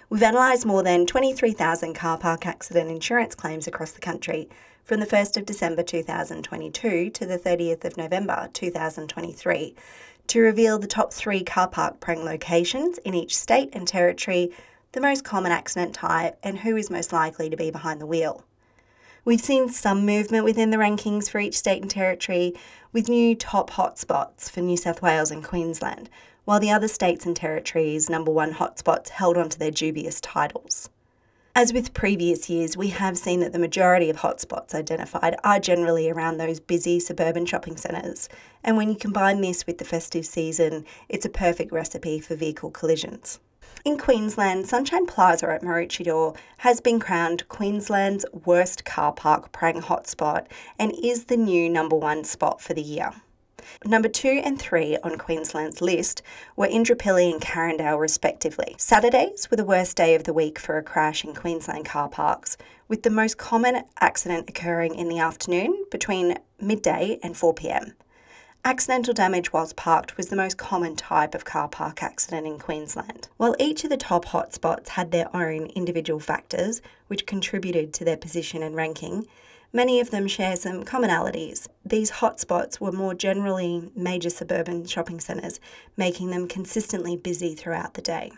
We've analysed more than 23,000 car park accident insurance claims across the country from the 1st of December 2022 to the 30th of November 2023 to reveal the top 3 car park prang locations in each state and territory, the most common accident type, and who is most likely to be behind the wheel. We've seen some movement within the rankings for each state and territory, with new top hotspots for New South Wales and Queensland, while the other states and territories' number 1 hotspots held on to their dubious titles. As with previous years, we have seen that the majority of hotspots identified are generally around those busy suburban shopping centres, and when you combine this with the festive season, it's a perfect recipe for vehicle collisions. In Queensland, Sunshine Plaza at Maroochydore has been crowned Queensland's worst car park prang hotspot and is the new number 1 spot for the year. Number 2 and 3 on Queensland's list were Indooroopilly and Carindale respectively. Saturdays were the worst day of the week for a crash in Queensland car parks, with the most common accident occurring in the afternoon between midday and 4 p.m. Accidental damage whilst parked was the most common type of car park accident in Queensland. While each of the top hotspots had their own individual factors which contributed to their position and ranking, many of them share some commonalities. These hotspots were more generally major suburban shopping centres, making them consistently busy throughout the day.